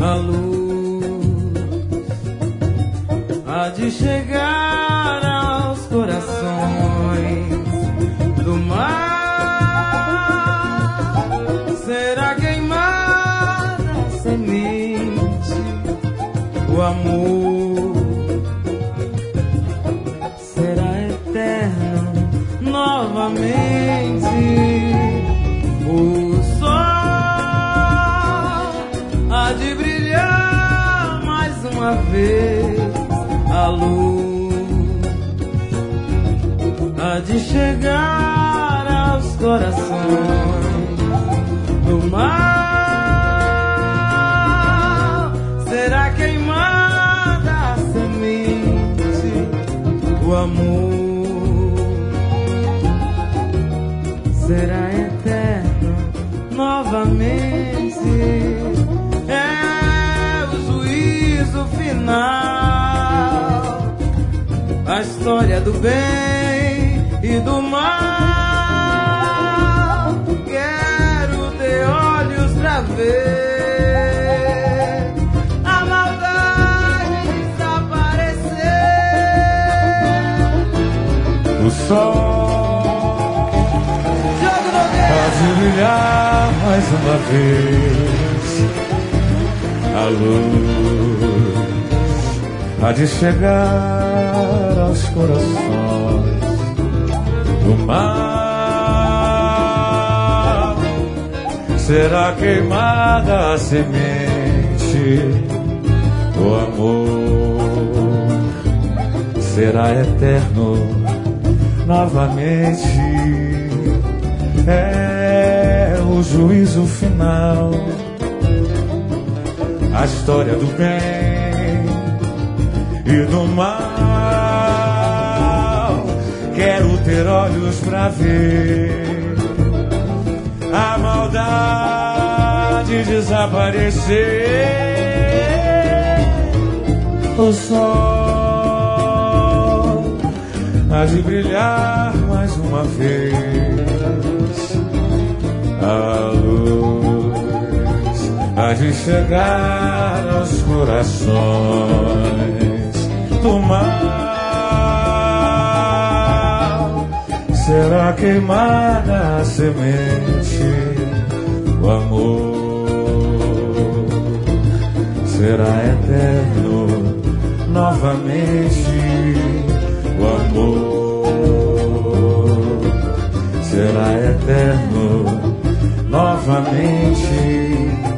a luz há de chegar aos corações do mar. Será queimada a semente, o amor será eterno novamente. O sol há de brilhar mais uma vez, a luz há de chegar aos corações do mar. Será queimada a semente, o amor será eterno novamente. É o juízo final, a história do bem e do mal. Quero ter olhos pra ver a maldade desaparecer. O sol há de brilhar mais uma vez, a luz há de chegar aos corações do mar. Será queimada a semente, o amor será eterno novamente. É o juízo final, a história do bem e do mal. Quero ter olhos pra ver a maldade desaparecer. O sol há de brilhar mais uma vez, a luz há de chegar aos corações do mal. Será queimada a semente, o amor será eterno novamente. O amor será eterno novamente.